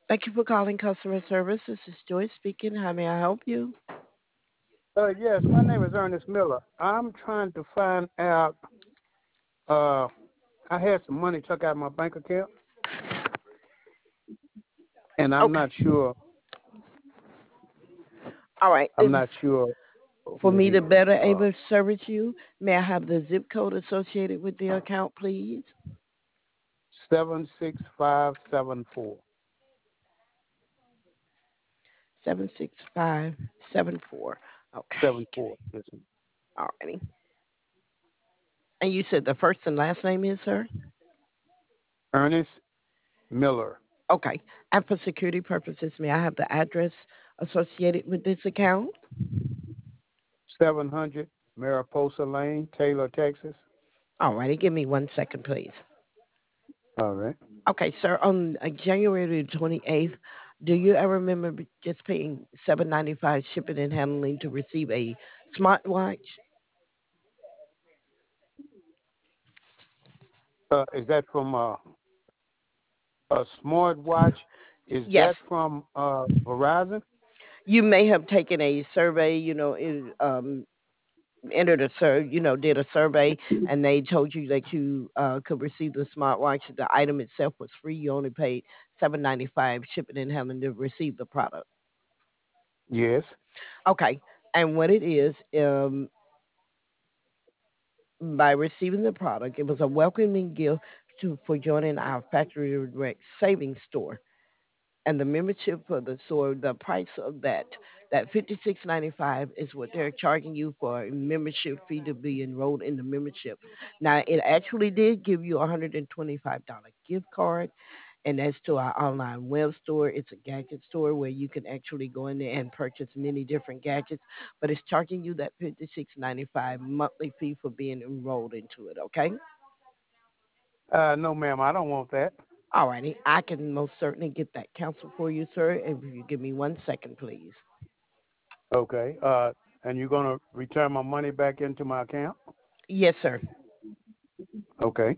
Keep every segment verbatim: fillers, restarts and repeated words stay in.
Thank you for calling customer service. This is Joyce speaking. How may I help you? Uh, yes, my name is Ernest Miller. I'm trying to find out. Uh, I had some money took out of my bank account, and I'm Okay. not sure. All right. I'm If not sure for who it me to is. better Uh, able to service you, may I have the zip code associated with the account, please? seven six five seven four. Seven six five seven four. Okay. Seven four. Yes, sir. All righty. And you said the first and last name is, sir? Ernest Miller, Okay. And for security purposes, may I have the address associated with this account? seven hundred Mariposa Lane, Taylor, Texas. All righty. Give me one second, please. All right. Okay, sir. On uh, January the twenty-eighth, do you ever remember b- just paying seven ninety-five shipping and handling to receive a smartwatch? Uh, is that from uh, a smartwatch? Is Yes. that from uh, Verizon? You may have taken a survey, you know, in, um, entered a sur, you know, did a survey, and they told you that you uh, could receive the smartwatch. The item itself was free. You only paid seven ninety-five shipping and handling to receive the product. Yes. Okay, and what it is, um, by receiving the product, it was a welcoming gift to for joining our factory direct savings store. And the membership for the store, the price of that, that fifty six ninety five is what they're charging you for a membership fee to be enrolled in the membership. Now, it actually did give you a hundred and twenty five dollar gift card, and that's to our online web store. It's a gadget store where you can actually go in there and purchase many different gadgets, but it's charging you that fifty six ninety five monthly fee for being enrolled into it. Okay. Uh, no, ma'am. I don't want that. Alrighty, I can most certainly get that canceled for you, sir. If you give me one second, please. Okay. Uh, and you're gonna return my money back into my account? Yes, sir. Okay.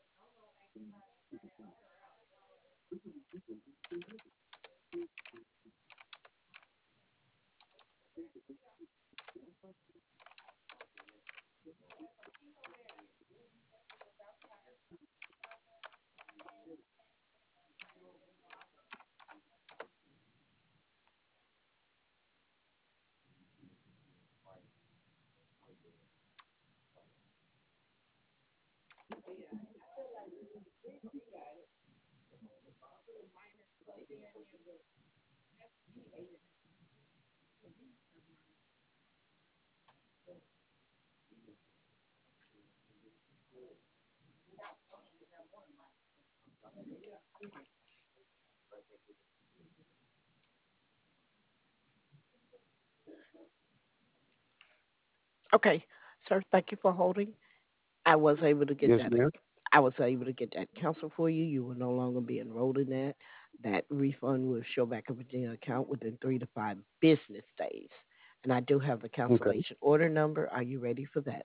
Okay, sir. Thank you for holding. I was able to get Yes, that. ma'am. I was able to get that canceled for you. You will no longer be enrolled in that. That refund will show back up in your account within three to five business days. And I do have the Okay. cancellation order number. Are you ready for that?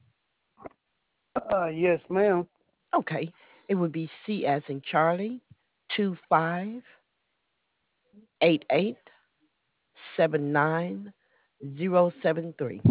Uh, yes, ma'am. Okay. It would be C as in Charlie, two five eight eight seven nine zero seven three.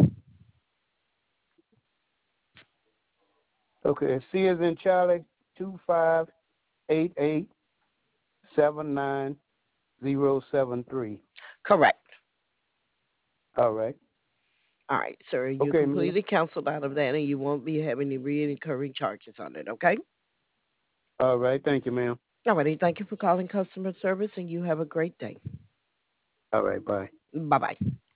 Okay. C is in Charlie. Two five eight eight seven nine zero seven three. Correct. All right. All right, sir. You Okay, ma'am. completely canceled out of that, and you won't be having any recurring charges on it. Okay. All right. Thank you, ma'am. All righty. Thank you for calling customer service, and you have a great day. All right. Bye. Bye bye.